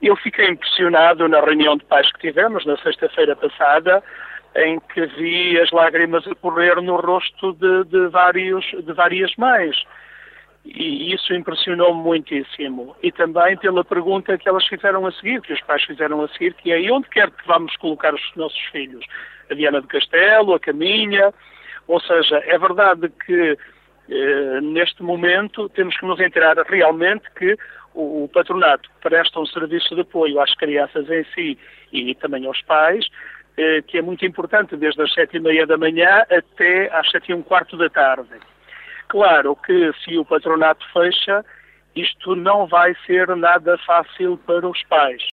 Eu fiquei impressionado na reunião de pais que tivemos na sexta-feira passada, em que vi as lágrimas a correr no rosto de várias mães. E isso impressionou-me muitíssimo. E também pela pergunta que elas fizeram a seguir, que os pais fizeram a seguir, que é: e onde quer que vamos colocar os nossos filhos? A Viana do Castelo, a Caminha? Ou seja, é verdade que neste momento temos que nos inteirar realmente que o patronato presta um serviço de apoio às crianças em si e também aos pais, que é muito importante, desde as 7h30 da manhã até às 7h15 da tarde. Claro que se o patronato fecha, isto não vai ser nada fácil para os pais.